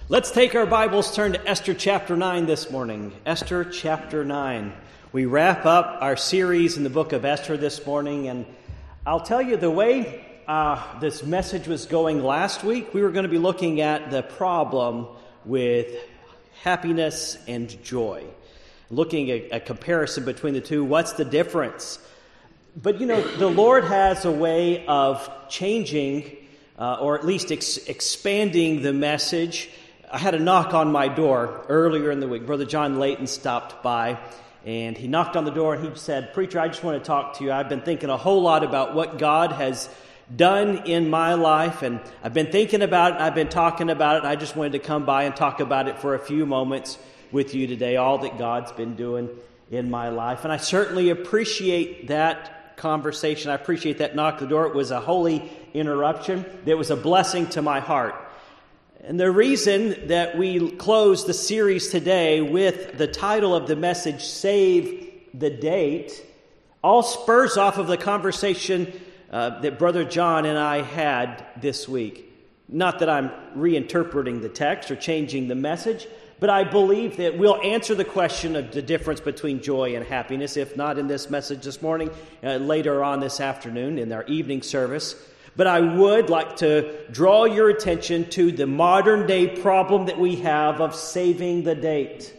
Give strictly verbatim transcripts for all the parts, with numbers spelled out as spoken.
Let's take our Bibles, turn to Esther chapter nine this morning. Esther chapter nine. We wrap up our series in the book of Esther this morning, and I'll tell you the way uh, this message was going last week, we were going to be looking at the problem with happiness and joy. Looking at a comparison between the two, what's the difference? But you know, the Lord has a way of changing, uh, or at least ex- expanding the message. I had a knock on my door earlier in the week. Brother John Layton stopped by, and he knocked on the door, and he said, "Preacher, I just want to talk to you. I've been thinking a whole lot about what God has done in my life, and I've been thinking about it, I've been talking about it, and I just wanted to come by and talk about it for a few moments with you today, all that God's been doing in my life." And I certainly appreciate that conversation. I appreciate that knock on the door. It was a holy interruption. It was a blessing to my heart. And the reason that we close the series today with the title of the message, Save the Date, all spurs off of the conversation uh, that Brother John and I had this week. Not that I'm reinterpreting the text or changing the message, but I believe that we'll answer the question of the difference between joy and happiness, if not in this message this morning, uh, later on this afternoon in our evening service. But I would like to draw your attention to the modern day problem that we have of saving the date.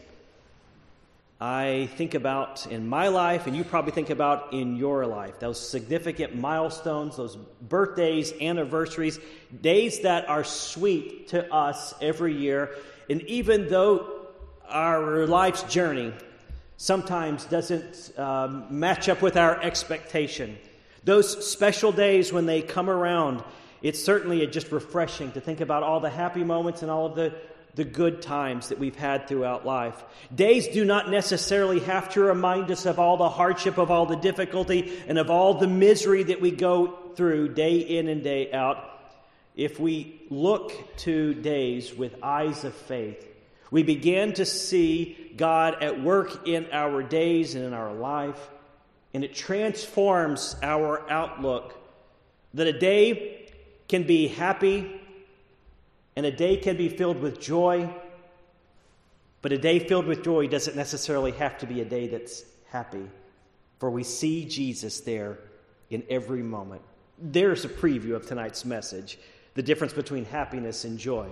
I think about in my life, and you probably think about in your life, those significant milestones, those birthdays, anniversaries, days that are sweet to us every year. And even though our life's journey sometimes doesn't um, match up with our expectation, those special days when they come around, it's certainly just refreshing to think about all the happy moments and all of the, the good times that we've had throughout life. Days do not necessarily have to remind us of all the hardship, of all the difficulty, and of all the misery that we go through day in and day out. If we look to days with eyes of faith, we begin to see God at work in our days and in our life. And it transforms our outlook, that a day can be happy and a day can be filled with joy, but a day filled with joy doesn't necessarily have to be a day that's happy, for we see Jesus there in every moment. There's a preview of tonight's message, the difference between happiness and joy.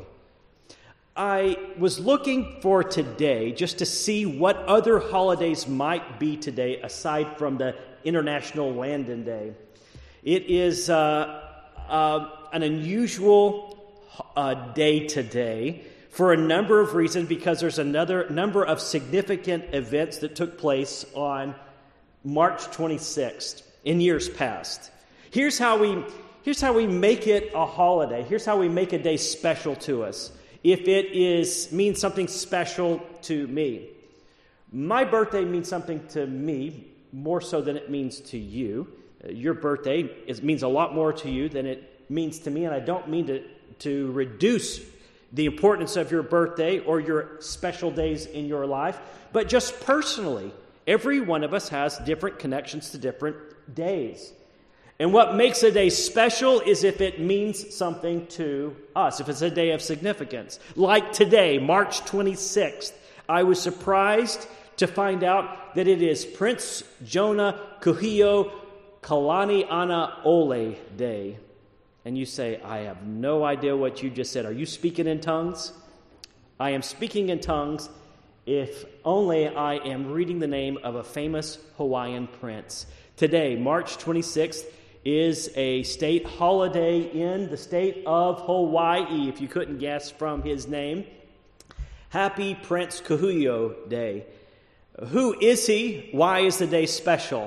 I was looking for today just to see what other holidays might be today aside from the International Landing Day. It is uh, uh, an unusual uh, day today for a number of reasons, because there's another number of significant events that took place on March twenty-sixth in years past. Here's how we here's how we make it a holiday. Here's how we make a day special to us. If it is means something special to me. My birthday means something to me more so than it means to you. Uh, your birthday is, means a lot more to you than it means to me, and I don't mean to, to reduce the importance of your birthday or your special days in your life, but just personally, every one of us has different connections to different days. And what makes a day special is if it means something to us, if it's a day of significance. Like today, March twenty-sixth, I was surprised to find out that it is Prince Jonah Kuhio Kalani Ana Ole Day. And you say, I have no idea what you just said. Are you speaking in tongues? I am speaking in tongues if only I am reading the name of a famous Hawaiian prince. Today, March twenty-sixth, is a state holiday in the state of Hawaii, if you couldn't guess from his name. Happy Prince Kuhio Day. Who is he? Why is the day special?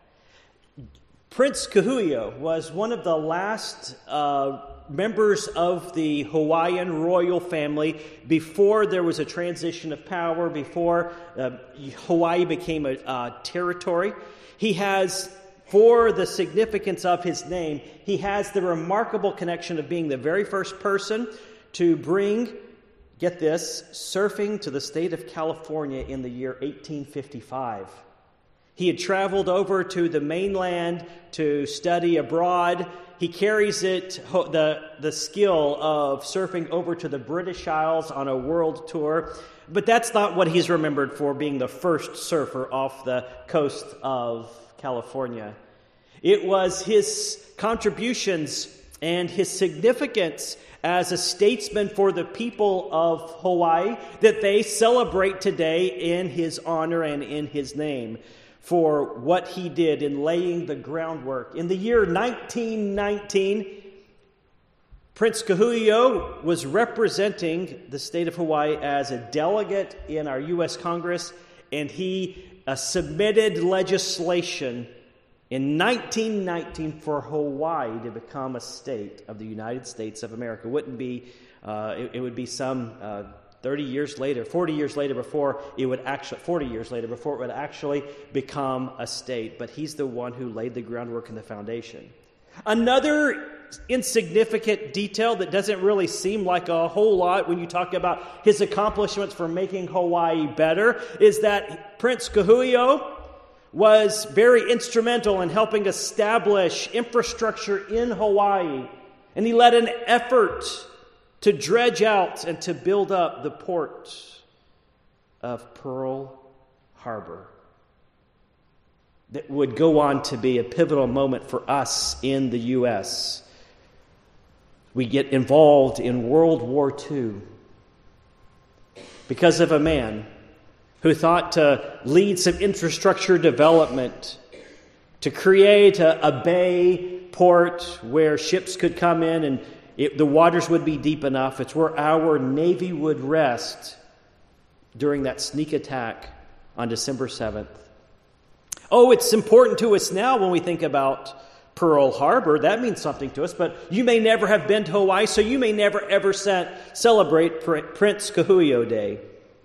Prince Kuhio was one of the last uh, members of the Hawaiian royal family before there was a transition of power, before uh, Hawaii became a uh, territory. He has, for the significance of his name, he has the remarkable connection of being the very first person to bring, get this, surfing to the state of California in the year eighteen fifty-five. He had traveled over to the mainland to study abroad. he carries it, the, the skill of surfing over to the British Isles on a world tour. But that's not what he's remembered for, being the first surfer off the coast of California. It was his contributions and his significance as a statesman for the people of Hawaii that they celebrate today in his honor and in his name, for what he did in laying the groundwork. In the year nineteen nineteen, Prince Kahu'io was representing the state of Hawaii as a delegate in our U S Congress, and he uh, submitted legislation in nineteen nineteen for Hawaii to become a state of the United States of America. It wouldn't be, uh, it, it would be some uh, thirty years later, forty years later before it would actually, forty years later before it would actually become a state. But he's the one who laid the groundwork and the foundation. Another insignificant detail that doesn't really seem like a whole lot when you talk about his accomplishments for making Hawaii better is that Prince Kahu'io was very instrumental in helping establish infrastructure in Hawaii. And he led an effort to dredge out and to build up the port of Pearl Harbor. That would go on to be a pivotal moment for us in the U S. We get involved in World War Two because of a man who thought to lead some infrastructure development, to create a, a bay port where ships could come in and it, the waters would be deep enough. It's where our Navy would rest during that sneak attack on December seventh. Oh, it's important to us now when we think about Pearl Harbor. That means something to us, but you may never have been to Hawaii, so you may never ever sent, celebrate Prince Kahu'io Day.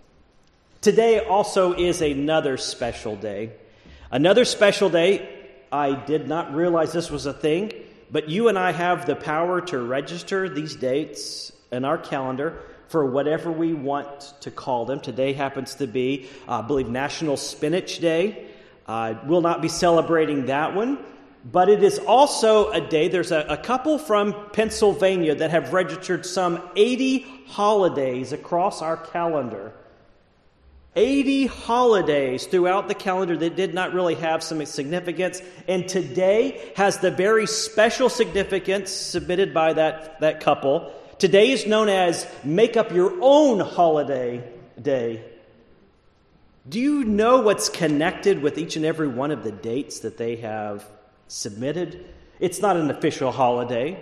Today also is another special day. Another special day, I did not realize this was a thing, but you and I have the power to register these dates in our calendar for whatever we want to call them. Today happens to be, uh, I believe, National Spinach Day. I uh, will not be celebrating that one, but it is also a day. There's a, a couple from Pennsylvania that have registered some eighty holidays across our calendar. eighty holidays throughout the calendar that did not really have some significance. And today has the very special significance submitted by that, that couple. Today is known as Make Up Your Own Holiday Day. Do you know what's connected with each and every one of the dates that they have submitted? It's not an official holiday.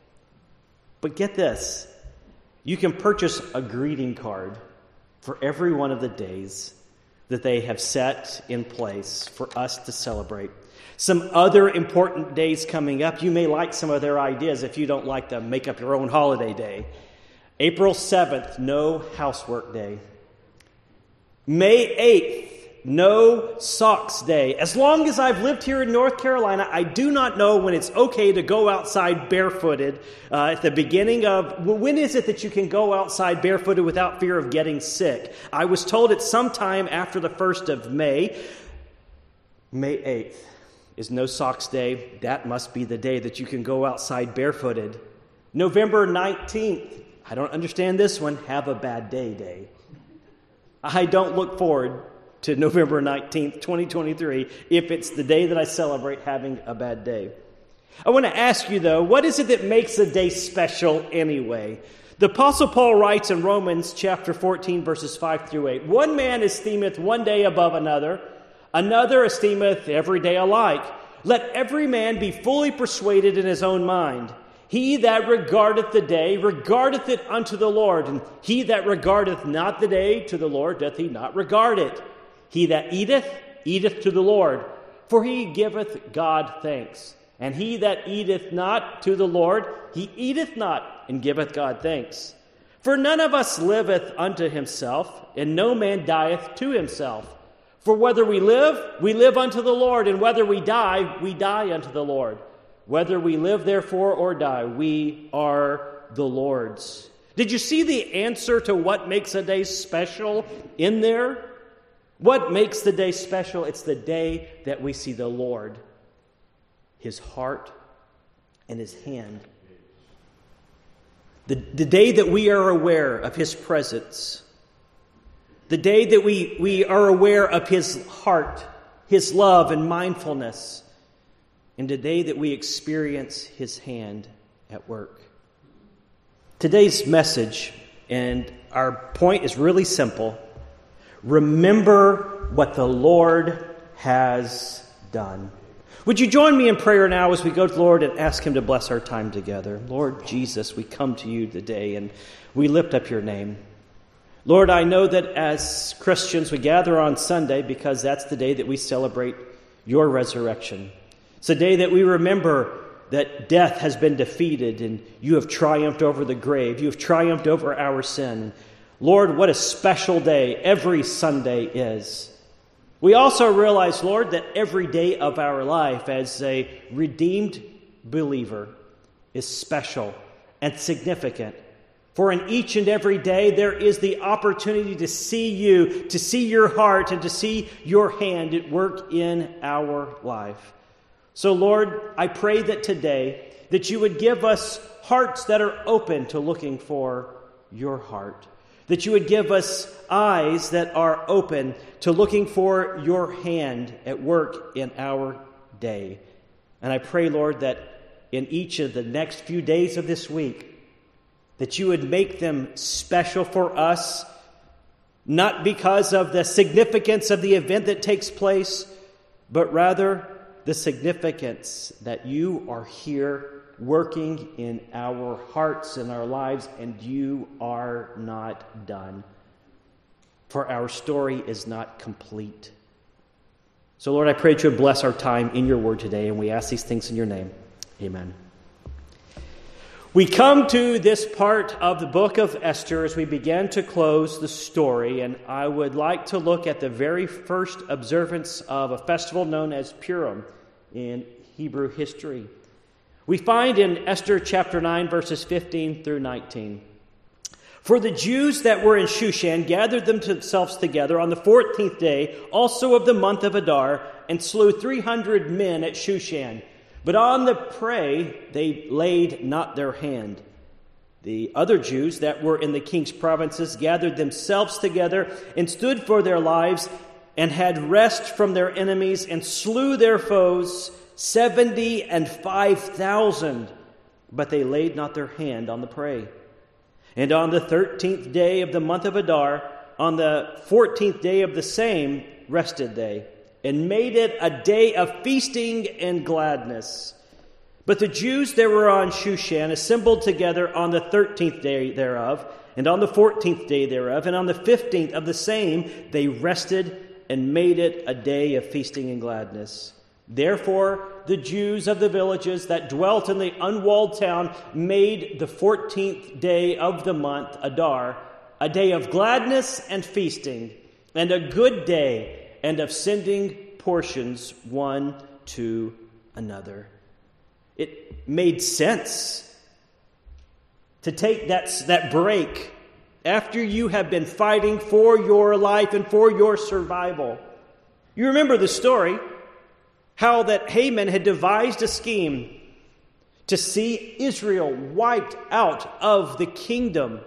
But get this. You can purchase a greeting card for every one of the days that they have set in place for us to celebrate. Some other important days coming up. You may like some of their ideas if you don't like the Make Up Your Own Holiday Day. April seventh, no housework day. May eighth, no socks day. As long as I've lived here in North Carolina, I do not know when it's okay to go outside barefooted. Uh, at the beginning of, when is it that you can go outside barefooted without fear of getting sick? I was told it's sometime after the first of May. May eighth is no socks day. That must be the day that you can go outside barefooted. November nineteenth, I don't understand this one, have a bad day day. I don't look forward to November nineteenth, twenty twenty-three, if it's the day that I celebrate having a bad day. I want to ask you, though, what is it that makes a day special anyway? The Apostle Paul writes in Romans chapter fourteen, verses five through eight, "One man esteemeth one day above another, another esteemeth every day alike. Let every man be fully persuaded in his own mind. He that regardeth the day, regardeth it unto the Lord, and he that regardeth not the day to the Lord, doth he not regard it. He that eateth, eateth to the Lord, for he giveth God thanks. And he that eateth not to the Lord, he eateth not, and giveth God thanks. For none of us liveth unto himself, and no man dieth to himself. For whether we live, we live unto the Lord, and whether we die, we die unto the Lord. Whether we live, therefore, or die, we are the Lord's." Did you see the answer to what makes a day special in there? What makes the day special? It's the day that we see the Lord, his heart, and his hand. The, the day that we are aware of his presence, the day that we, we are aware of his heart, his love and mindfulness, and the day that we experience his hand at work. Today's message and our point is really simple. Remember what the Lord has done. Would you join me in prayer now as we go to the Lord and ask him to bless our time together? Lord Jesus, we come to you today and we lift up your name. Lord, I know that as Christians we gather on Sunday because that's the day that we celebrate your resurrection. It's a day that we remember that death has been defeated and you have triumphed over the grave. You have triumphed over our sin. Lord, what a special day every Sunday is. We also realize, Lord, that every day of our life as a redeemed believer is special and significant. For in each and every day there is the opportunity to see you, to see your heart, and to see your hand at work in our life. So, Lord, I pray that today that you would give us hearts that are open to looking for your heart. That you would give us eyes that are open to looking for your hand at work in our day. And I pray, Lord, that in each of the next few days of this week, that you would make them special for us, not because of the significance of the event that takes place, but rather the significance that you are here working in our hearts and our lives, and you are not done. For our story is not complete. So, Lord, I pray that you would bless our time in your word today, and we ask these things in your name. Amen. We come to this part of the book of Esther as we begin to close the story, and I would like to look at the very first observance of a festival known as Purim in Hebrew history. We find in Esther chapter nine, verses fifteen through nineteen. For the Jews that were in Shushan gathered themselves together on the fourteenth day, also of the month of Adar, and slew three hundred men at Shushan. But on the prey they laid not their hand. The other Jews that were in the king's provinces gathered themselves together and stood for their lives, and had rest from their enemies, and slew their foes, seventy and five thousand, but they laid not their hand on the prey. And on the thirteenth day of the month of Adar, on the fourteenth day of the same, rested they, and made it a day of feasting and gladness. But the Jews that were on Shushan assembled together on the thirteenth day thereof, and on the fourteenth day thereof, and on the fifteenth of the same, they rested and made it a day of feasting and gladness. Therefore, the Jews of the villages that dwelt in the unwalled town made the fourteenth day of the month, Adar, a day of gladness and feasting, and a good day, and of sending portions one to another. It made sense to take that, that break after you have been fighting for your life and for your survival. You remember the story, how that Haman had devised a scheme to see Israel wiped out of the kingdom.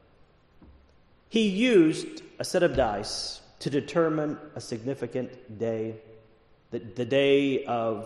He used a set of dice to determine a significant day. The, the day of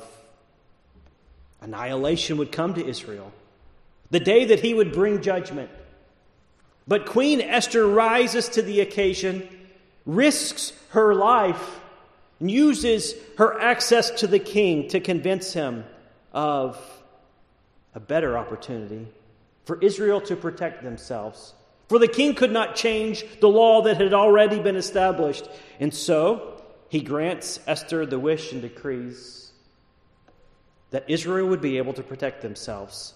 annihilation would come to Israel. The day that he would bring judgment. But Queen Esther rises to the occasion, risks her life, and uses her access to the king to convince him of a better opportunity for Israel to protect themselves. For the king could not change the law that had already been established. And so he grants Esther the wish and decrees that Israel would be able to protect themselves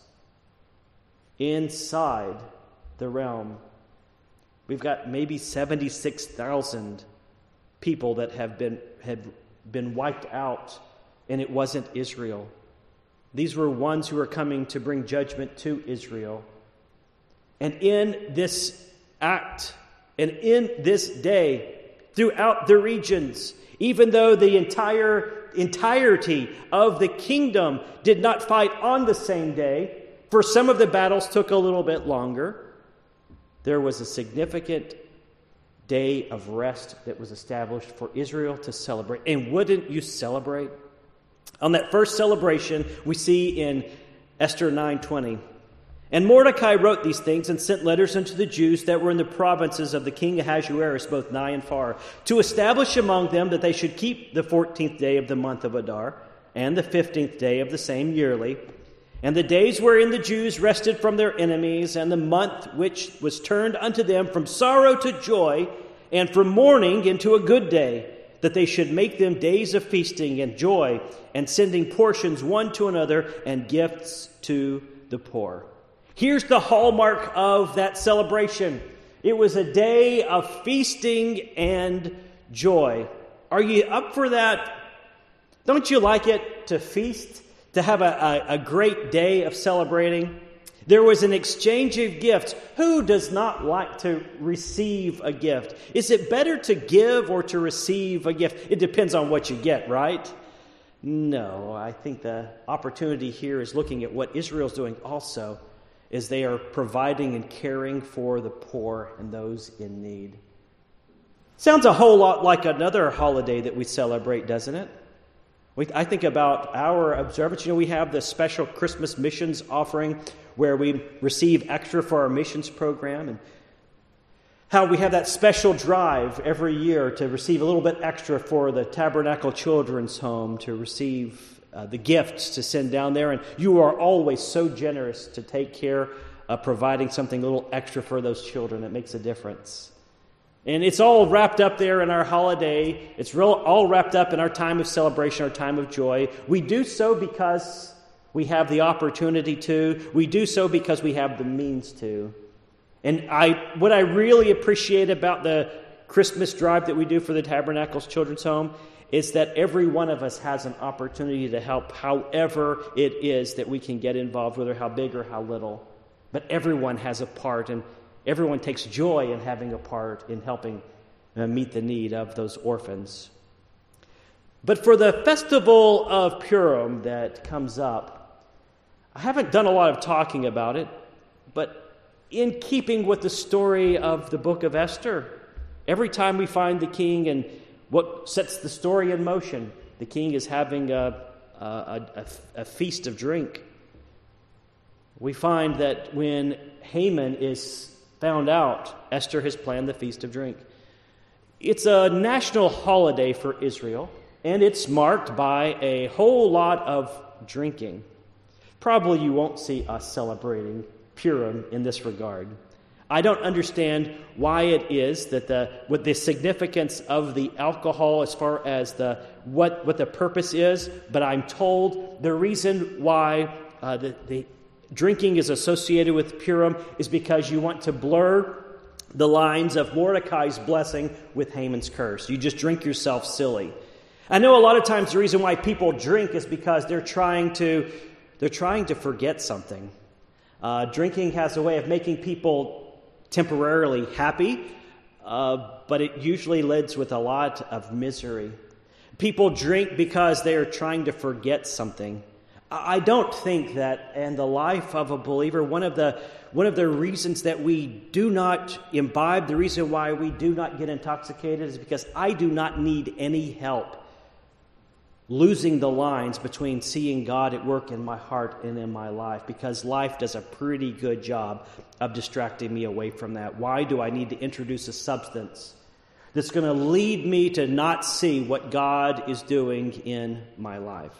inside the realm. We've got maybe seventy-six thousand people that have been had been wiped out, and it wasn't Israel. These were ones who were coming to bring judgment to Israel. And in this act, and in this day, throughout the regions, even though the entire entirety of the kingdom did not fight on the same day. For some of the battles took a little bit longer. There was a significant day of rest that was established for Israel to celebrate. And wouldn't you celebrate? On that first celebration, we see in Esther nine twenty, "And Mordecai wrote these things and sent letters unto the Jews that were in the provinces of the king Ahasuerus, both nigh and far, to establish among them that they should keep the fourteenth day of the month of Adar, and the fifteenth day of the same yearly, and the days wherein the Jews rested from their enemies, and the month which was turned unto them from sorrow to joy, and from mourning into a good day, that they should make them days of feasting and joy, and sending portions one to another, and gifts to the poor." Here's the hallmark of that celebration. It was a day of feasting and joy. Are you up for that? Don't you like it to feast, to have a, a, a great day of celebrating? There was an exchange of gifts. Who does not like to receive a gift? Is it better to give or to receive a gift? It depends on what you get, right? No, I think the opportunity here is looking at what Israel's doing also, is they are providing and caring for the poor and those in need. Sounds a whole lot like another holiday that we celebrate, doesn't it? We, I think about our observance. You know, we have the special Christmas missions offering where we receive extra for our missions program, and how we have that special drive every year to receive a little bit extra for the Tabernacle Children's Home, to receive uh, the gifts to send down there. And you are always so generous to take care of providing something a little extra for those children. It makes a difference. And it's all wrapped up there in our holiday. It's real, all wrapped up in our time of celebration, our time of joy. We do so because we have the opportunity to. We do so because we have the means to. And I, what I really appreciate about the Christmas drive that we do for the Tabernacles Children's Home is that every one of us has an opportunity to help however it is that we can get involved, whether how big or how little. But everyone has a part, and everyone takes joy in having a part in helping uh, meet the need of those orphans. But for the festival of Purim that comes up, I haven't done a lot of talking about it, but in keeping with the story of the book of Esther, every time we find the king and what sets the story in motion, the king is having a, a, a, a feast of drink. We find that when Haman is found out, Esther has planned the Feast of Drink. It's a national holiday for Israel, and it's marked by a whole lot of drinking. Probably you won't see us celebrating Purim in this regard. I don't understand why it is that the what the significance of the alcohol as far as the what, what the purpose is, but I'm told the reason why uh, the, the drinking is associated with Purim is because you want to blur the lines of Mordecai's blessing with Haman's curse. You just drink yourself silly. I know a lot of times the reason why people drink is because they're trying to they're trying to forget something. Uh, drinking has a way of making people temporarily happy, uh, but it usually leads with a lot of misery. People drink because they are trying to forget something. I don't think that in the life of a believer, one of the one of the reasons that we do not imbibe, the reason why we do not get intoxicated is because I do not need any help losing the lines between seeing God at work in my heart and in my life, because life does a pretty good job of distracting me away from that. Why do I need to introduce a substance that's going to lead me to not see what God is doing in my life?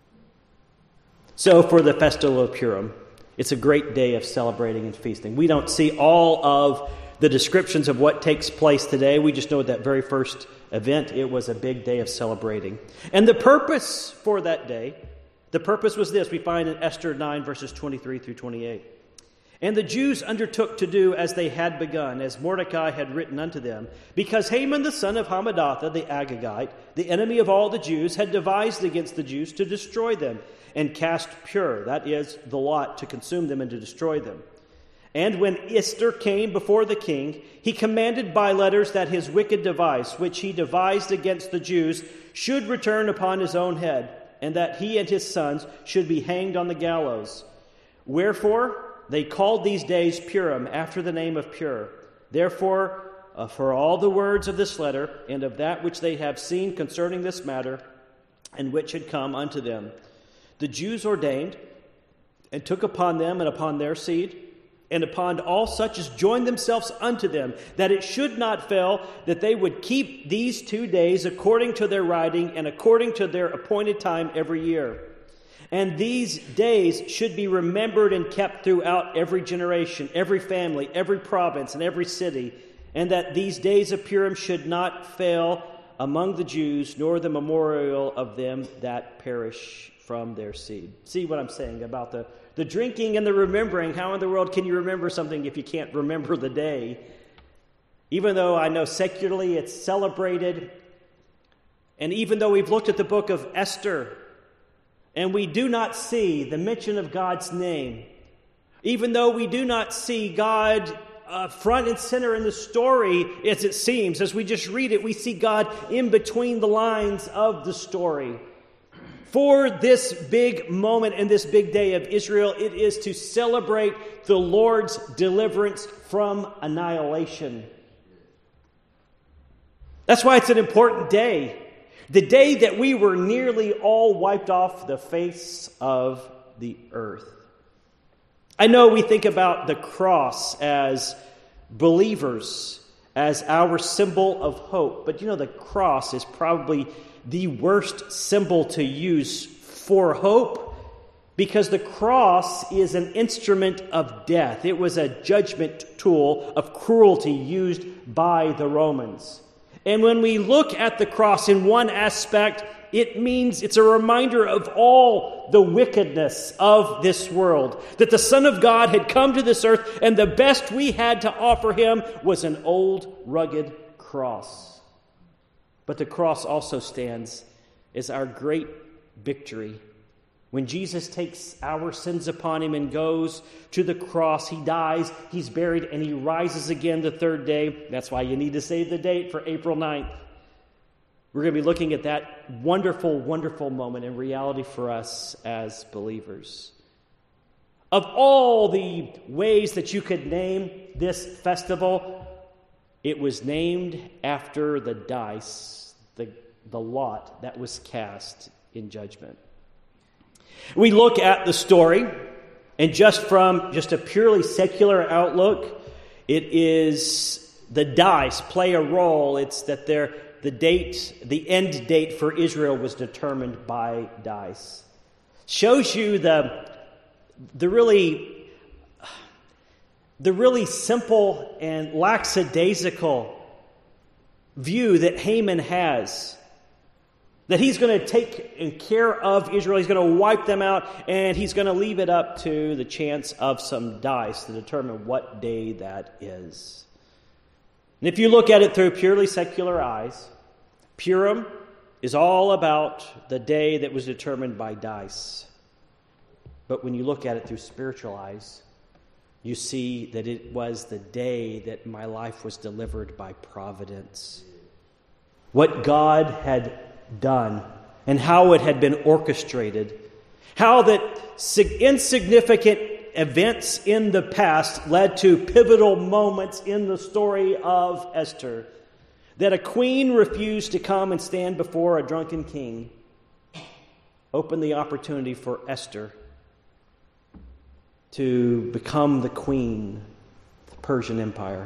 So for the festival of Purim, it's a great day of celebrating and feasting. We don't see all of the descriptions of what takes place today. We just know that very first event, it was a big day of celebrating. And the purpose for that day, the purpose was this. We find in Esther nine, verses twenty-three through twenty-eight. And the Jews undertook to do as they had begun, as Mordecai had written unto them, because Haman the son of Hammedatha, the Agagite, the enemy of all the Jews, had devised against the Jews to destroy them, and cast pur, that is, the lot, to consume them and to destroy them. And when Esther came before the king, he commanded by letters that his wicked device, which he devised against the Jews, should return upon his own head, and that he and his sons should be hanged on the gallows. Wherefore they called these days Purim, after the name of Pur. Therefore, uh, for all the words of this letter, and of that which they have seen concerning this matter, and which had come unto them, the Jews ordained, and took upon them and upon their seed, and upon all such as joined themselves unto them, that it should not fail, that they would keep these two days according to their writing and according to their appointed time every year. And these days should be remembered and kept throughout every generation, every family, every province, and every city, and that these days of Purim should not fail among the Jews, nor the memorial of them that perish from their seed. See what I'm saying about the The drinking and the remembering. How in the world can you remember something if you can't remember the day? Even though I know secularly it's celebrated, and even though we've looked at the book of Esther, and we do not see the mention of God's name, even though we do not see God uh, front and center in the story, as it seems, as we just read it, we see God in between the lines of the story. For this big moment and this big day of Israel, it is to celebrate the Lord's deliverance from annihilation. That's why it's an important day. The day that we were nearly all wiped off the face of the earth. I know we think about the cross as believers, as our symbol of hope. But you know, the cross is probably the worst symbol to use for hope, because the cross is an instrument of death. It was a judgment tool of cruelty used by the Romans. And when we look at the cross in one aspect, it means it's a reminder of all the wickedness of this world. That the Son of God had come to this earth, and the best we had to offer him was an old, rugged cross. But the cross also stands as our great victory. When Jesus takes our sins upon him and goes to the cross, he dies, he's buried, and he rises again the third day. That's why you need to save the date for April ninth. We're going to be looking at that wonderful, wonderful moment in reality for us as believers. Of all the ways that you could name this festival, it was named after the dice, the, the lot that was cast in judgment. We look at the story, and just from just a purely secular outlook, it is the dice play a role. It's that they're, the date, the end date for Israel was determined by dice. Shows you the the really the really simple and lackadaisical view that Haman has. That he's going to take care of Israel, he's going to wipe them out, and he's going to leave it up to the chance of some dice to determine what day that is. And if you look at it through purely secular eyes, Purim is all about the day that was determined by dice. But when you look at it through spiritual eyes, you see that it was the day that my life was delivered by providence. What God had done and how it had been orchestrated. How that insignificant events in the past led to pivotal moments in the story of Esther. That a queen refused to come and stand before a drunken king opened the opportunity for Esther to become the queen of the Persian Empire.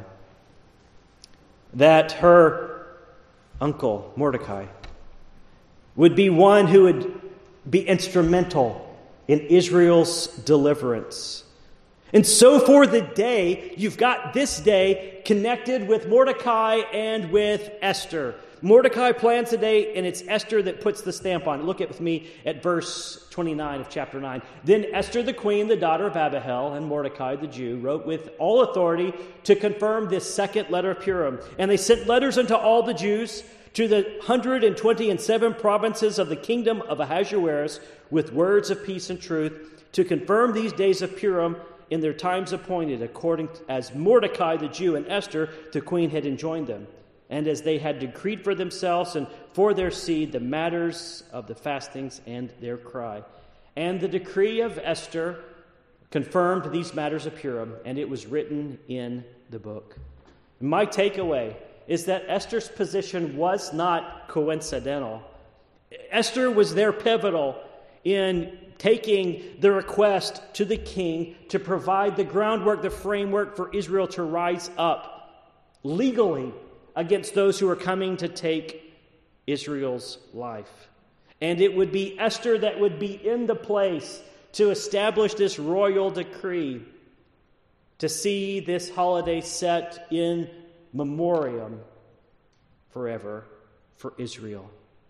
That her uncle, Mordecai, would be one who would be instrumental in Israel's deliverance. And so for the day, you've got this day connected with Mordecai and with Esther. Mordecai plans the day, and it's Esther that puts the stamp on it. Look at with me at verse twenty-nine of chapter nine. Then Esther the queen, the daughter of Abihail, and Mordecai the Jew, wrote with all authority to confirm this second letter of Purim. And they sent letters unto all the Jews to the hundred and twenty and seven provinces of the kingdom of Ahasuerus with words of peace and truth, to confirm these days of Purim in their times appointed, according as Mordecai the Jew and Esther the queen had enjoined them, and as they had decreed for themselves and for their seed the matters of the fastings and their cry. And the decree of Esther confirmed these matters of Purim, and it was written in the book. My takeaway is that Esther's position was not coincidental. Esther was there pivotal in taking the request to the king to provide the groundwork, the framework for Israel to rise up legally against those who were coming to take Israel's life. And it would be Esther that would be in the place to establish this royal decree, to see this holiday set in memoriam forever for Israel.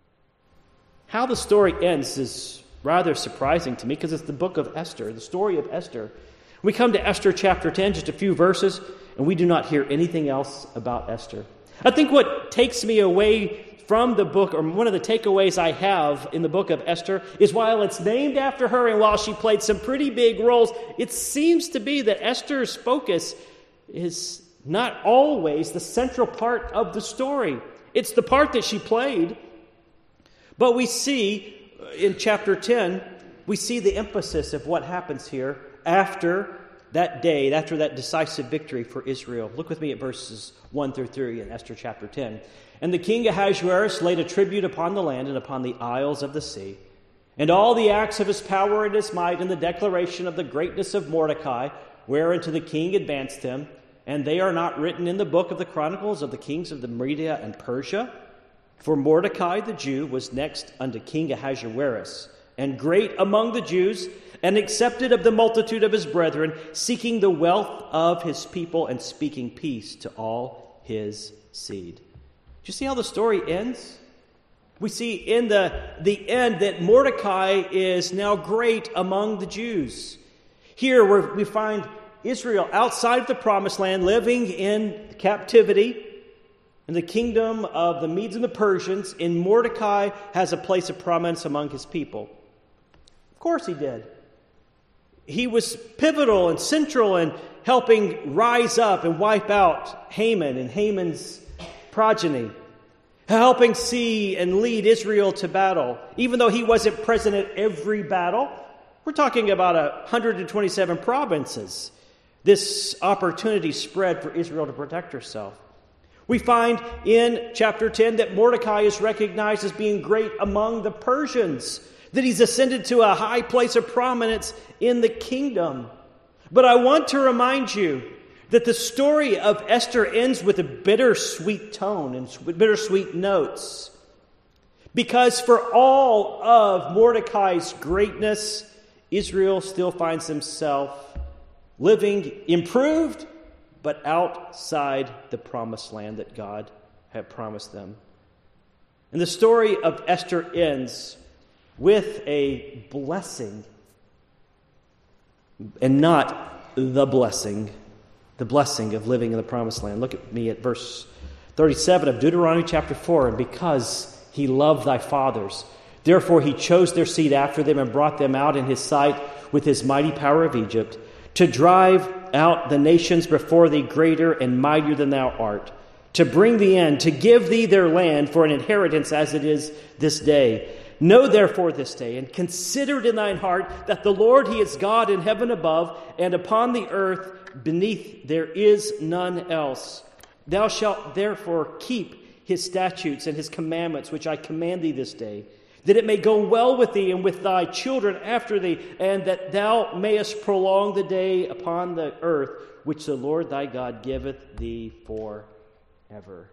How the story ends is rather surprising to me because it's the book of Esther, the story of Esther. We come to Esther chapter ten, just a few verses, and we do not hear anything else about Esther. I think what takes me away from the book, or one of the takeaways I have in the book of Esther, is while it's named after her and while she played some pretty big roles, it seems to be that Esther's focus is not always the central part of the story. It's the part that she played. But we see in chapter ten, we see the emphasis of what happens here after that day, after that decisive victory for Israel. Look with me at verses one through three in Esther chapter ten. And the king Ahasuerus laid a tribute upon the land and upon the isles of the sea, and all the acts of his power and his might, and the declaration of the greatness of Mordecai, whereunto the king advanced him, and they are not written in the book of the chronicles of the kings of the Media and Persia. For Mordecai the Jew was next unto King Ahasuerus, and great among the Jews, and accepted of the multitude of his brethren, seeking the wealth of his people, and speaking peace to all his seed. Do you see how the story ends? We see in the, the end that Mordecai is now great among the Jews. Here where we find Israel outside of the promised land, living in captivity in the kingdom of the Medes and the Persians, and Mordecai has a place of prominence among his people. Of course he did. He was pivotal and central in helping rise up and wipe out Haman and Haman's progeny, helping see and lead Israel to battle. Even though he wasn't present at every battle, we're talking about one hundred twenty-seven provinces. This opportunity spread for Israel to protect herself. We find in chapter ten that Mordecai is recognized as being great among the Persians, that he's ascended to a high place of prominence in the kingdom. But I want to remind you that the story of Esther ends with a bittersweet tone and bittersweet notes. Because for all of Mordecai's greatness, Israel still finds himself living improved, but outside the promised land that God had promised them. And the story of Esther ends with a blessing, and not the blessing, the blessing of living in the promised land. Look at me at verse thirty-seven of Deuteronomy chapter four. And because he loved thy fathers, therefore he chose their seed after them and brought them out in his sight with his mighty power of Egypt, to drive out the nations before thee greater and mightier than thou art, to bring thee in, to give thee their land for an inheritance as it is this day. Know therefore this day, and consider it in thine heart, that the Lord, he is God in heaven above, and upon the earth beneath there is none else. Thou shalt therefore keep his statutes and his commandments, which I command thee this day, that it may go well with thee and with thy children after thee, and that thou mayest prolong the day upon the earth, which the Lord thy God giveth thee forever.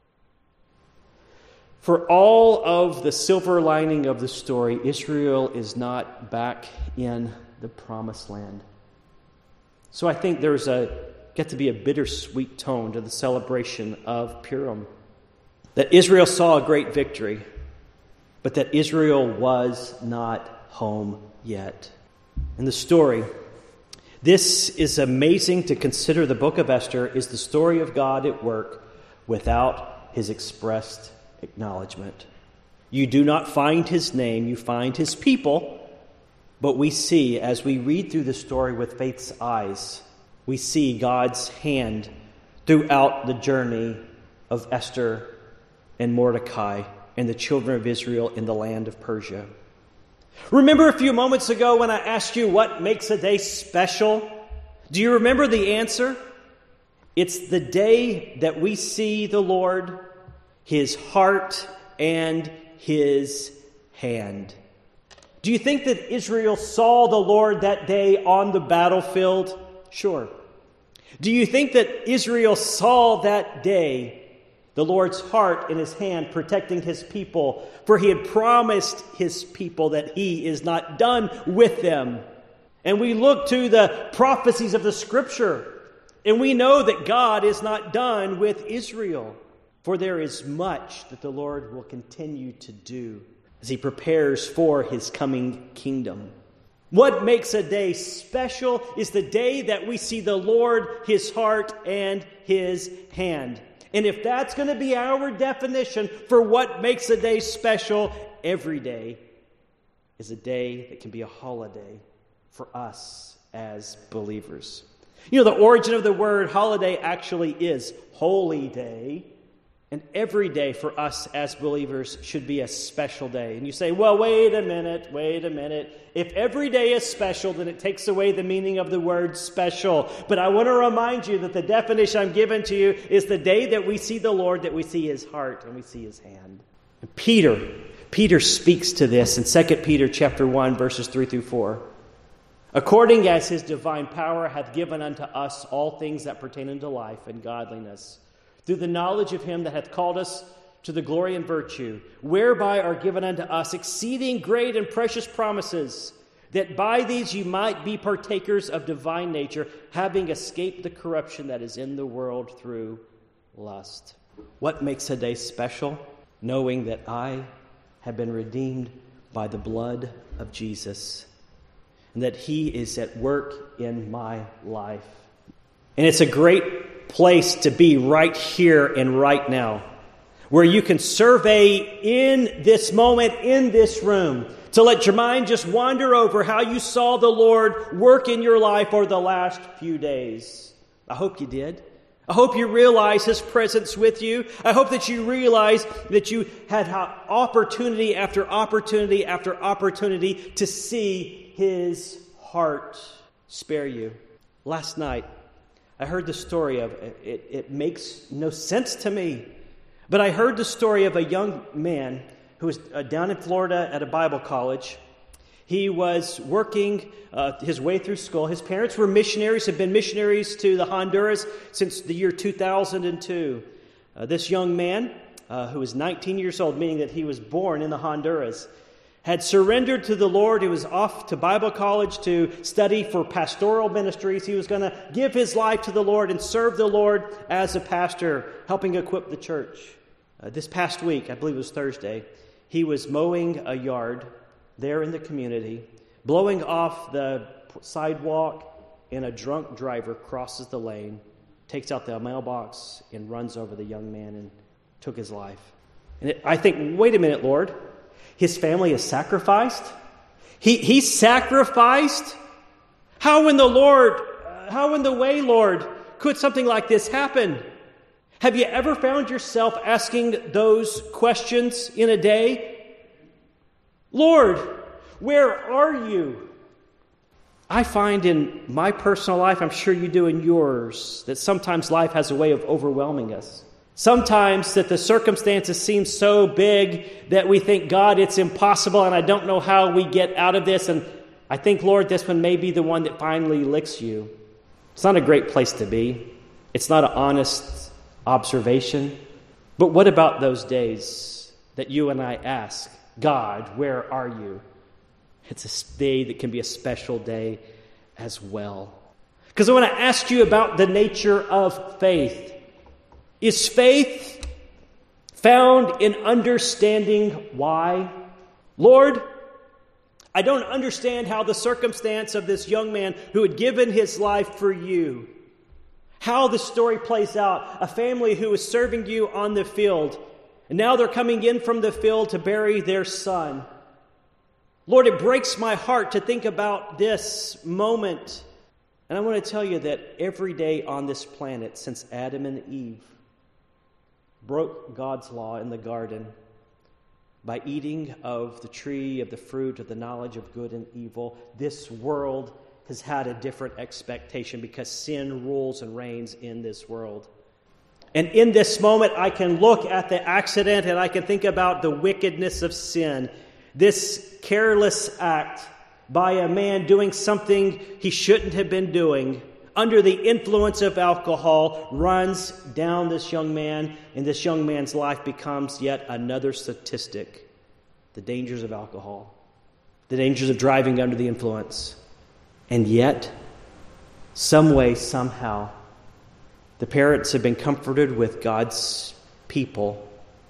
For all of the silver lining of the story, Israel is not back in the promised land. So I think there's a get to be a bittersweet tone to the celebration of Purim. That Israel saw a great victory, but that Israel was not home yet. In the story, this is amazing to consider. The book of Esther is the story of God at work without his expressed acknowledgement. You do not find his name, you find his people, But we see, as we read through the story with faith's eyes, we see God's hand throughout the journey of Esther and Mordecai and the children of Israel in the land of Persia. Remember a few moments ago when I asked you what makes a day special? Do you remember the answer? It's the day that we see the Lord, His heart, and His hand. Do you think that Israel saw the Lord that day on the battlefield? Sure. Do you think that Israel saw that day the Lord's heart in His hand protecting His people? For He had promised His people that He is not done with them. And we look to the prophecies of the Scripture, and we know that God is not done with Israel. For there is much that the Lord will continue to do as He prepares for His coming kingdom. What makes a day special is the day that we see the Lord, His heart, and His hand. And if that's going to be our definition for what makes a day special, every day is a day that can be a holiday for us as believers. You know, the origin of the word holiday actually is holy day. And every day for us as believers should be a special day. And you say, well, wait a minute, wait a minute. If every day is special, then it takes away the meaning of the word special. But I want to remind you that the definition I'm giving to you is the day that we see the Lord, that we see His heart and we see His hand. And Peter, Peter speaks to this in Second Peter chapter one, verses three through four. According as His divine power hath given unto us all things that pertain unto life and godliness, through the knowledge of Him that hath called us to the glory and virtue, whereby are given unto us exceeding great and precious promises, that by these you might be partakers of divine nature, having escaped the corruption that is in the world through lust. What makes a day special? Knowing that I have been redeemed by the blood of Jesus, and that He is at work in my life. And it's a great place to be right here and right now, where you can survey in this moment, in this room, to let your mind just wander over how you saw the Lord work in your life over the last few days. I hope you did. I hope you realize His presence with you. I hope that you realize that you had opportunity after opportunity after opportunity to see His heart spare you. Last night, I heard the story of, it, it makes no sense to me, but I heard the story of a young man who was uh, down in Florida at a Bible college. He was working uh, his way through school. His parents were missionaries, had been missionaries to the Honduras since the year two thousand two. Uh, this young man, uh, who was nineteen years old, meaning that he was born in the Honduras, had surrendered to the Lord. He was off to Bible college to study for pastoral ministries. He was going to give his life to the Lord and serve the Lord as a pastor, helping equip the church. Uh, this past week, I believe it was Thursday, he was mowing a yard there in the community, blowing off the sidewalk, and a drunk driver crosses the lane, takes out the mailbox, and runs over the young man and took his life. And it, I think, wait a minute, Lord. His family is sacrificed? He he sacrificed? How in the Lord, uh, how in the way, Lord, could something like this happen? Have you ever found yourself asking those questions in a day? Lord, where are you? I find in my personal life, I'm sure you do in yours, that sometimes life has a way of overwhelming us. Sometimes that the circumstances seem so big that we think, God, it's impossible and I don't know how we get out of this. And I think, Lord, this one may be the one that finally licks you. It's not a great place to be. It's not an honest observation. But what about those days that you and I ask, God, where are you? It's a day that can be a special day as well. Because I want to ask you about the nature of faith. Is faith found in understanding why? Lord, I don't understand how the circumstance of this young man who had given his life for you, how the story plays out. A family who was serving you on the field, and now they're coming in from the field to bury their son. Lord, it breaks my heart to think about this moment. And I want to tell you that every day on this planet, since Adam and Eve broke God's law in the garden by eating of the tree of the fruit of the knowledge of good and evil, this world has had a different expectation because sin rules and reigns in this world. And in this moment, I can look at the accident and I can think about the wickedness of sin. This careless act by a man doing something he shouldn't have been doing, under the influence of alcohol, runs down this young man, and this young man's life becomes yet another statistic. The dangers of alcohol, the dangers of driving under the influence. And yet, some way, somehow, the parents have been comforted with God's people.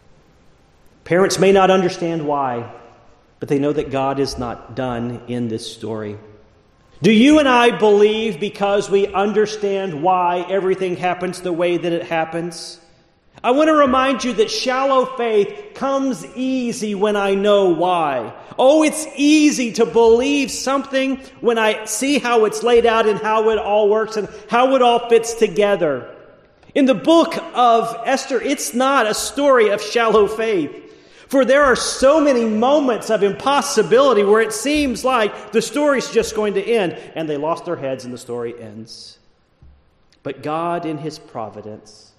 Parents may not understand why, but they know that God is not done in this story. Do you and I believe because we understand why everything happens the way that it happens? I want to remind you that shallow faith comes easy when I know why. Oh, it's easy to believe something when I see how it's laid out and how it all works and how it all fits together. In the book of Esther, it's not a story of shallow faith. For there are so many moments of impossibility where it seems like the story's just going to end, and they lost their heads and the story ends. But God, in His providence,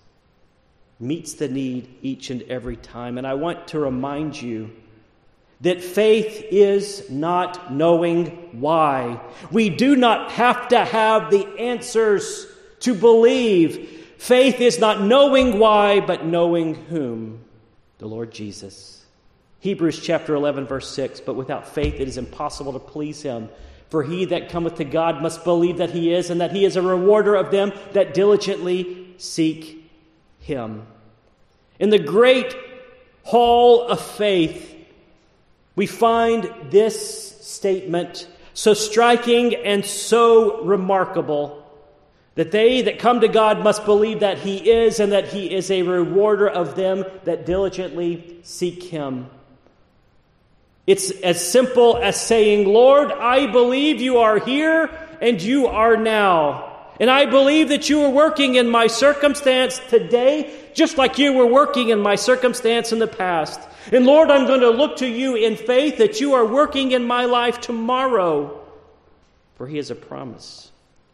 meets the need each and every time. And I want to remind you that faith is not knowing why. We do not have to have the answers to believe. Faith is not knowing why, but knowing whom? The Lord Jesus. Hebrews chapter eleven, verse six, but without faith it is impossible to please Him. For he that cometh to God must believe that He is, and that He is a rewarder of them that diligently seek Him. In the great hall of faith, we find this statement so striking and so remarkable, that they that come to God must believe that He is, and that He is a rewarder of them that diligently seek Him. It's as simple as saying, Lord, I believe You are here and You are now. And I believe that You are working in my circumstance today, just like You were working in my circumstance in the past. And Lord, I'm going to look to You in faith that You are working in my life tomorrow. For He has a promise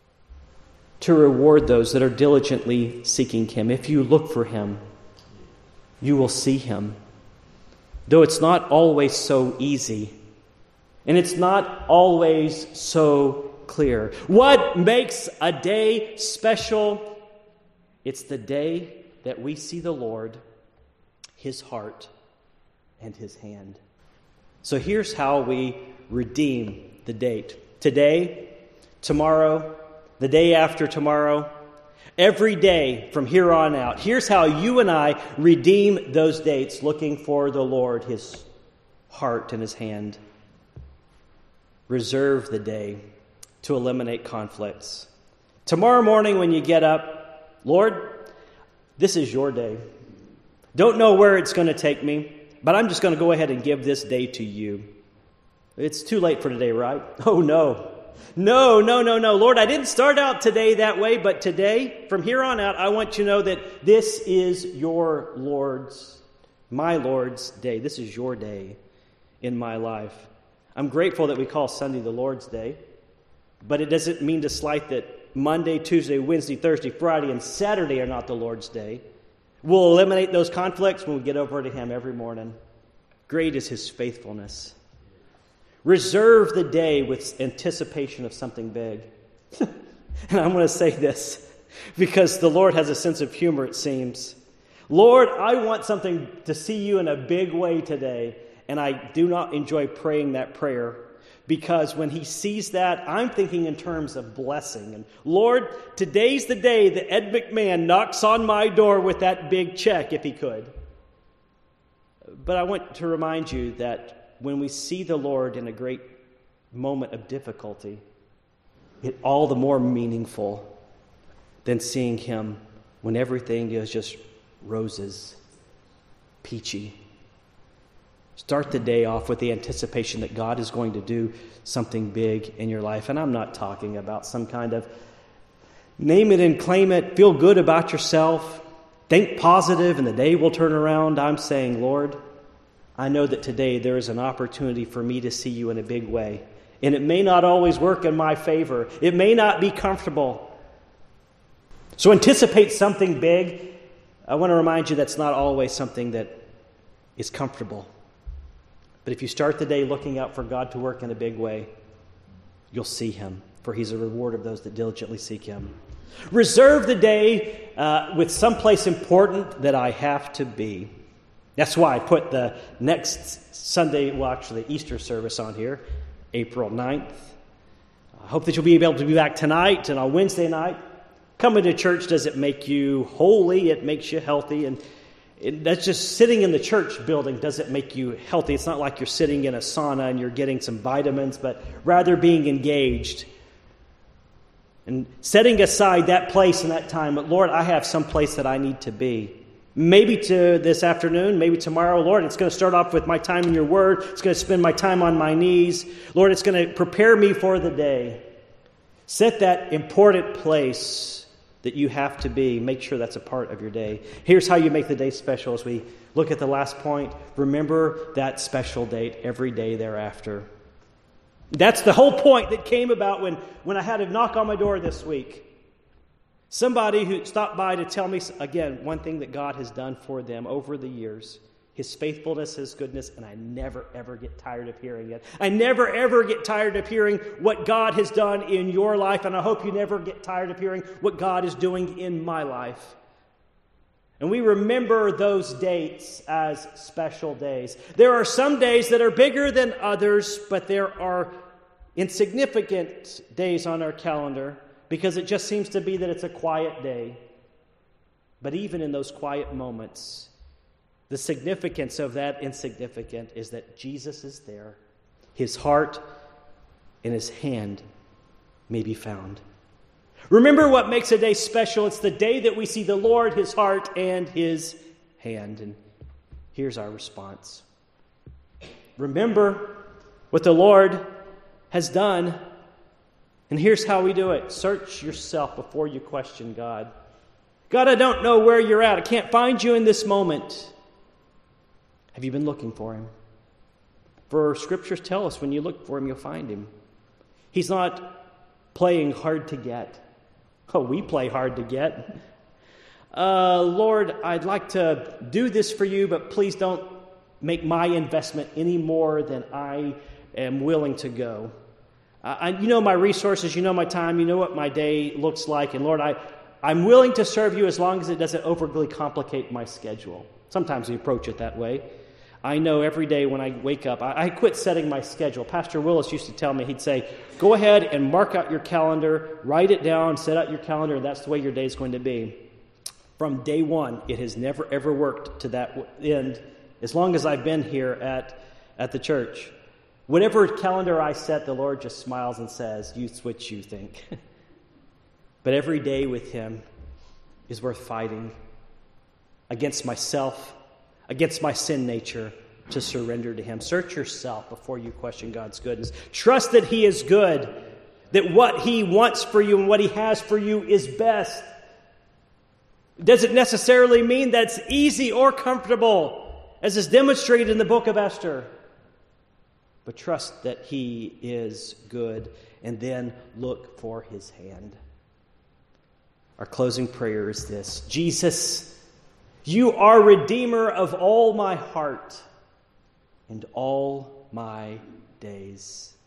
to reward those that are diligently seeking Him. If you look for Him, you will see Him. Though it's not always so easy, and it's not always so clear. What makes a day special? It's the day that we see the Lord, His heart, and His hand. So here's how we redeem the date. Today, tomorrow, the day after tomorrow, every day from here on out. Here's how you and I redeem those dates, looking for the Lord, His heart and His hand. Reserve the day to eliminate conflicts. Tomorrow morning when you get up, Lord, this is Your day. Don't know where it's going to take me, but I'm just going to go ahead and give this day to You. It's too late for today, right? Oh, no. No, no, no, no. Lord, I didn't start out today that way, but today, from here on out, I want you to know that this is Your Lord's, my Lord's day. This is Your day in my life. I'm grateful that we call Sunday the Lord's Day, but it doesn't mean to slight that Monday, Tuesday, Wednesday, Thursday, Friday, and Saturday are not the Lord's day. We'll eliminate those conflicts when we get over to Him every morning. Great is His faithfulness. Reserve the day with anticipation of something big. And I'm going to say this because the Lord has a sense of humor, it seems. Lord, I want something to see You in a big way today. And I do not enjoy praying that prayer because when He sees that, I'm thinking in terms of blessing. And Lord, today's the day that Ed McMahon knocks on my door with that big check if he could. But I want to remind you that when we see the Lord in a great moment of difficulty, it's all the more meaningful than seeing Him when everything is just roses, peachy, Start the day off with the anticipation that God is going to do something big in your life. And I'm not talking about some kind of name it and claim it, feel good about yourself, think positive and the day will turn around. I'm saying, Lord, I know that today there is an opportunity for me to see you in a big way. And it may not always work in my favor. It may not be comfortable. So anticipate something big. I want to remind you that's not always something that is comfortable. But if you start the day looking out for God to work in a big way, you'll see him, for he's a reward of those that diligently seek him. Reserve the day uh, with someplace important that I have to be. That's why I put the next Sunday, well, actually, Easter service on here, April ninth. I hope that you'll be able to be back tonight and on Wednesday night. Coming to church doesn't make you holy, it makes you healthy. And it, that's just sitting in the church building doesn't make you healthy. It's not like you're sitting in a sauna and you're getting some vitamins, but rather being engaged. And setting aside that place and that time, but Lord, I have some place that I need to be. Maybe to this afternoon, maybe tomorrow. Lord, it's going to start off with my time in your word. It's going to spend my time on my knees. Lord, it's going to prepare me for the day. Set that important place that you have to be. Make sure that's a part of your day. Here's how you make the day special as we look at the last point. Remember that special date every day thereafter. That's the whole point that came about when, when I had a knock on my door this week. Somebody who stopped by to tell me, again, one thing that God has done for them over the years. His faithfulness, his goodness, and I never, ever get tired of hearing it. I never, ever get tired of hearing what God has done in your life, and I hope you never get tired of hearing what God is doing in my life. And we remember those dates as special days. There are some days that are bigger than others, but there are insignificant days on our calendar because it just seems to be that it's a quiet day. But even in those quiet moments, the significance of that insignificant is that Jesus is there. His heart and his hand may be found. Remember what makes a day special. It's the day that we see the Lord, his heart, and his hand. And here's our response. Remember what the Lord has done. And here's how we do it. Search yourself before you question God. God, I don't know where you're at. I can't find you in this moment. Have you been looking for him? For scriptures tell us when you look for him, you'll find him. He's not playing hard to get. Oh, we play hard to get. Uh, Lord, I'd like to do this for you, but please don't make my investment any more than I am willing to go. Uh, I, you know my resources, you know my time, you know what my day looks like. And Lord, I, I'm willing to serve you as long as it doesn't overly complicate my schedule. Sometimes we approach it that way. I know every day when I wake up, I, I quit setting my schedule. Pastor Willis used to tell me, he'd say, go ahead and mark out your calendar, write it down, set out your calendar, and that's the way your day is going to be. From day one, it has never, ever worked to that end as long as I've been here at, at the church. Whatever calendar I set, the Lord just smiles and says, you switch, you think. But every day with him is worth fighting against myself, against my sin nature, to surrender to him. Search yourself before you question God's goodness. Trust that he is good, that what he wants for you and what he has for you is best. It doesn't necessarily mean that's easy or comfortable, as is demonstrated in the book of Esther. But trust that he is good, and then look for his hand. Our closing prayer is this: Jesus, you are Redeemer of all my heart and all my days.